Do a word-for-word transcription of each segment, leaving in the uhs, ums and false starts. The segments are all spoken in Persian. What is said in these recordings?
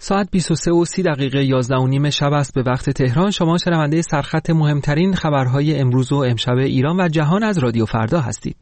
ساعت بیست و سه و سی دقیقه یازده و نیم شب است به وقت تهران. شما شنونده سرخط مهمترین خبرهای امروز و امشب ایران و جهان از رادیو فردا هستید.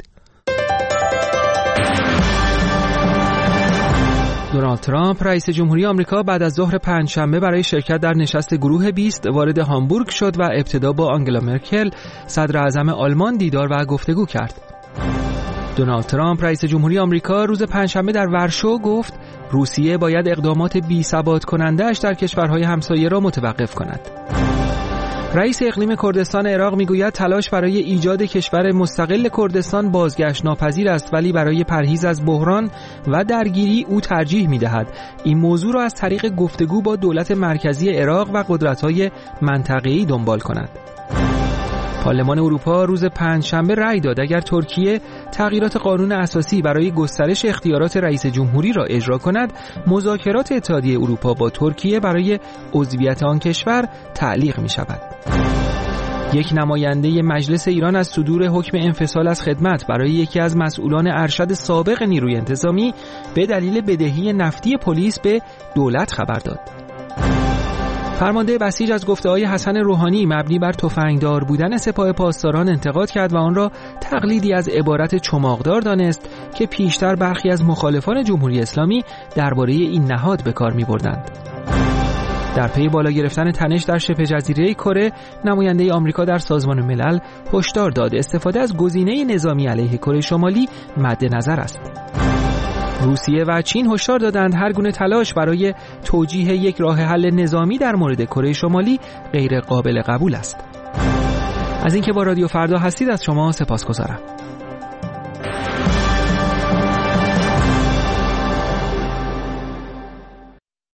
دونالد ترامپ رئیس جمهوری آمریکا بعد از ظهر پنجشنبه برای شرکت در نشست گروه بیست وارد هامبورگ شد و ابتدا با آنگلا مرکل صدر اعظم آلمان دیدار و گفتگو کرد. دونالد ترامپ رئیس جمهوری آمریکا روز پنجشنبه در ورشو گفت روسیه باید اقدامات بی‌ثبات کننده‌اش در کشورهای همسایه را متوقف کند. رئیس اقلیم کردستان عراق میگوید تلاش برای ایجاد کشور مستقل کردستان بازگشت ناپذیر است، ولی برای پرهیز از بحران و درگیری او ترجیح میدهد این موضوع را از طریق گفتگو با دولت مرکزی عراق و قدرت‌های منطقه‌ای دنبال کند. پارلمان اروپا روز پنجشنبه رأی داد اگر ترکیه تغییرات قانون اساسی برای گسترش اختیارات رئیس جمهوری را اجرا کند، مذاکرات اتحادیه اروپا با ترکیه برای عضویت آن کشور تعلیق می شود. یک نماینده مجلس ایران از صدور حکم انفصال از خدمت برای یکی از مسئولان ارشد سابق نیروی انتظامی به دلیل بدهی نفتی پلیس به دولت خبر داد. فرمانده بسیج از گفته‌های حسن روحانی مبنی بر تفنگدار بودن سپاه پاسداران انتقاد کرد و آن را تقلیدی از عبارت چماقدار دانست که پیشتر برخی از مخالفان جمهوری اسلامی درباره این نهاد به کار می‌بردند. در پی بالا گرفتن تنش در شبه جزیره کره، نماینده آمریکا در سازمان ملل هشدار داد استفاده از گزینه نظامی علیه کره شمالی مد نظر است. روسیه و چین هشدار دادند هر گونه تلاش برای توجیه یک راه حل نظامی در مورد کره شمالی غیر قابل قبول است. از اینکه با رادیو فردا هستید از شما سپاسگزارم.